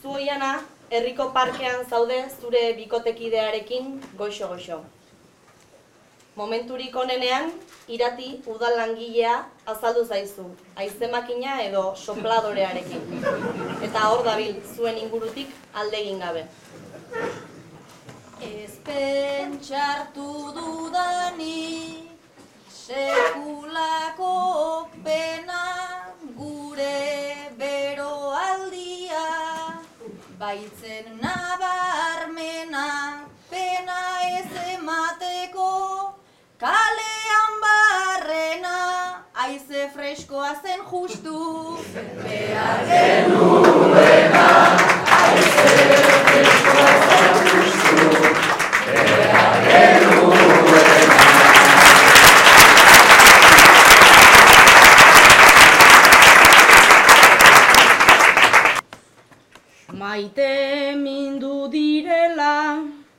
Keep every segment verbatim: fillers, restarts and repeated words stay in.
Zuoiana, herriko parkean zaude zure bikotekidearekin goixo-goixo. Momenturik onenean, Irati udal langilea azaldu zaizu, haizemakina edo sopladorearekin. Eta hor dabil zuen ingurutik aldegin gabe. Ez pentsartu dudanik, sekulako pena gure beroaldia, baitzen nabarmena pena ez emateko, kalean barrena haize freskoa zen justu, behar genuena haize freskoa zen justu, behar genuena. Maite mindu direla,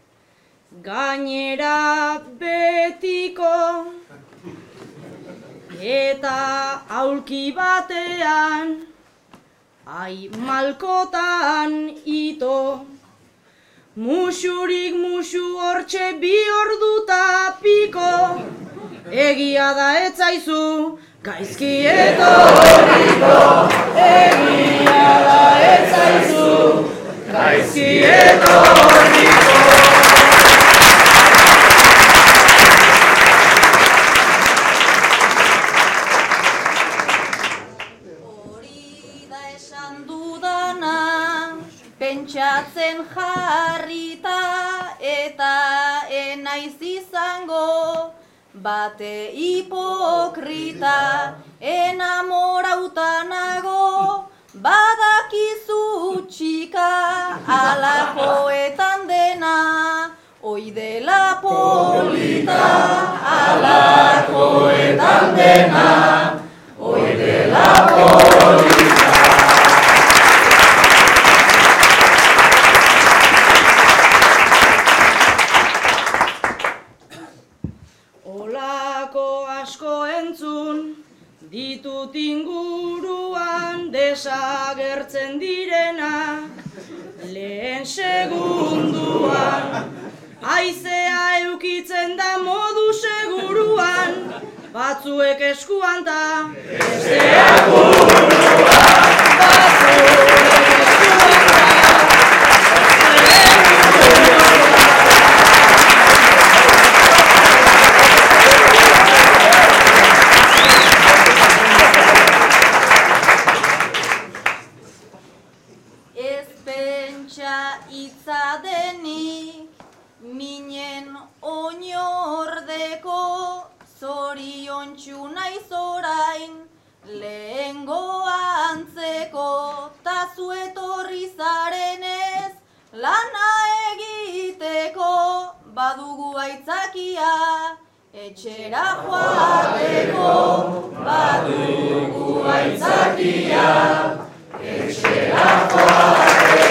gainera betiko, eta aulki batean, ai malkotan ito. Musurik musu hortxe bi orduta piko, egia da ez zaizu, gaizki etorriko. Egia da ez zaizu, gaizki etorriko. Pentsatzen jarrita eta enaiz izango, bate hipokrita enamorauta nago, badakizu txika alakoetan dena, oi dela polita alakoetan dena, oi dela polita. Ditut inguruan desagertzen direnak, lehen segunduan, haizea eukitzen da modu seguruan, batzuek eskuan ta, besteak buruan, batzuek eskuan ta. Itza denik, minen oinordeko, zoriontsu naiz orain, lehengo antzeko, ta zu etorri zarenez, lana egiteko, badugu aitzakia, etxera joateko, badugu aitzakia, etxera joateko.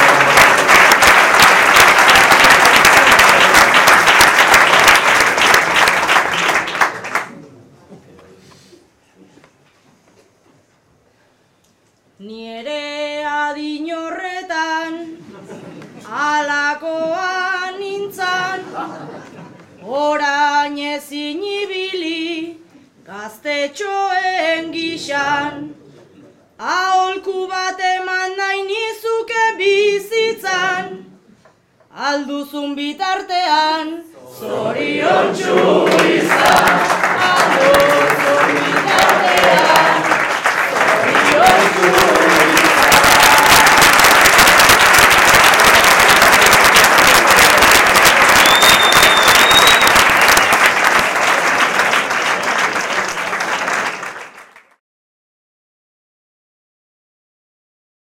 Ni ere adin horretan, alakoa nintzan, orain ezin ibili, gaztetxoen gixan, aholku bat eman nahi nizuke bizitzan, alduzun bitartean, zoriontsu